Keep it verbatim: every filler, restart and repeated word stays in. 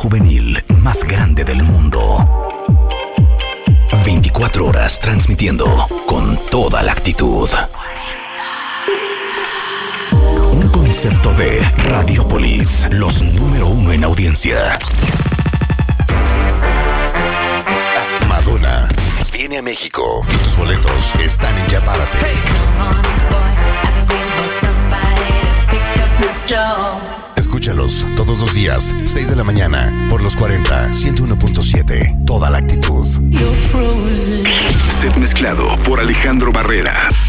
juvenil más grande del mundo. veinticuatro horas transmitiendo con toda la actitud. Un concepto de Radiopolis, los número uno en audiencia. Madonna viene a México y tus boletos están en Ya Párate. Escúchalos todos los días, seis de la mañana, por los cuarenta, ciento uno punto siete. Toda la actitud. Set mezclado por Alejandro Barreras.